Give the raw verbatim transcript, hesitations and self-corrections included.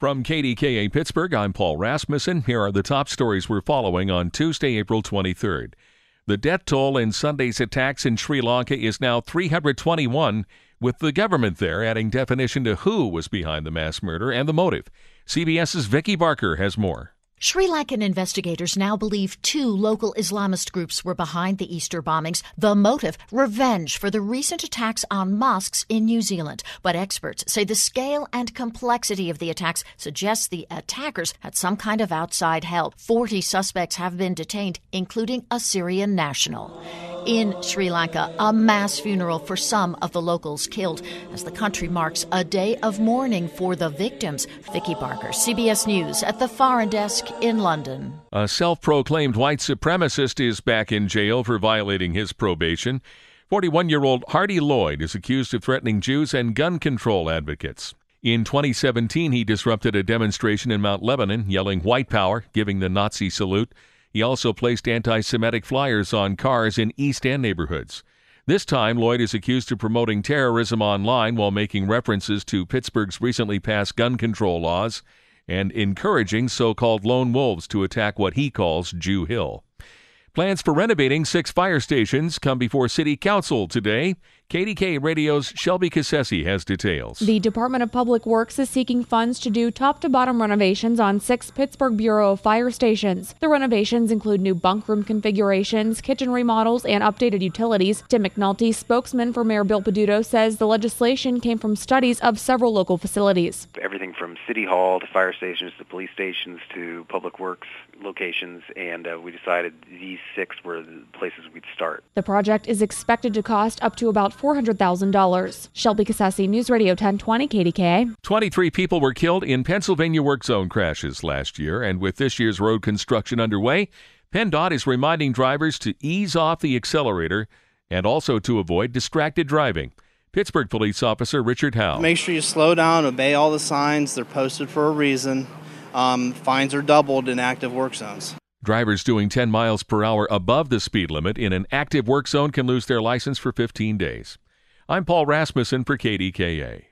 From K D K A Pittsburgh, I'm Paul Rasmussen. Here are the top stories we're following on Tuesday, April twenty-third. The death toll in Sunday's attacks in Sri Lanka is now three hundred twenty-one, with the government there adding definition to who was behind the mass murder and the motive. CBS's Vicki Barker has more. Sri Lankan investigators now believe two local Islamist groups were behind the Easter bombings. The motive, revenge for the recent attacks on mosques in New Zealand. But experts say the scale and complexity of the attacks suggests the attackers had some kind of outside help. Forty suspects have been detained, including a Syrian national. In Sri Lanka, a mass funeral for some of the locals killed as the country marks a day of mourning for the victims. Vicki Barker, C B S News at the Foreign Desk in London. A self-proclaimed white supremacist is back in jail for violating his probation. forty-one-year-old Hardy Lloyd is accused of threatening Jews and gun control advocates. In twenty seventeen, he disrupted a demonstration in Mount Lebanon, yelling "White Power," giving the Nazi salute. He also placed anti-Semitic flyers on cars in East End neighborhoods. This time, Lloyd is accused of promoting terrorism online while making references to Pittsburgh's recently passed gun control laws and encouraging so-called lone wolves to attack what he calls Jew Hill. Plans for renovating six fire stations come before City Council today. K D K Radio's Shelby Cassesi has details. The Department of Public Works is seeking funds to do top-to-bottom renovations on six Pittsburgh Bureau of Fire stations. The renovations include new bunk room configurations, kitchen remodels, and updated utilities. Tim McNulty, spokesman for Mayor Bill Peduto, says the legislation came from studies of several local facilities. Everything from City Hall to fire stations to police stations to Public Works locations, and uh, we decided these six were the places we'd start. The project is expected to cost up to about four hundred thousand dollars. Shelby Cassesi, News Radio ten twenty K D K A. twenty-three people were killed in Pennsylvania work zone crashes last year, and with this year's road construction underway, PennDOT is reminding drivers to ease off the accelerator and also to avoid distracted driving. Pittsburgh Police Officer Richard Howe. Make sure you slow down, obey all the signs. They're posted for a reason. Um, fines are doubled in active work zones. Drivers doing ten miles per hour above the speed limit in an active work zone can lose their license for fifteen days. I'm Paul Rasmussen for K D K A.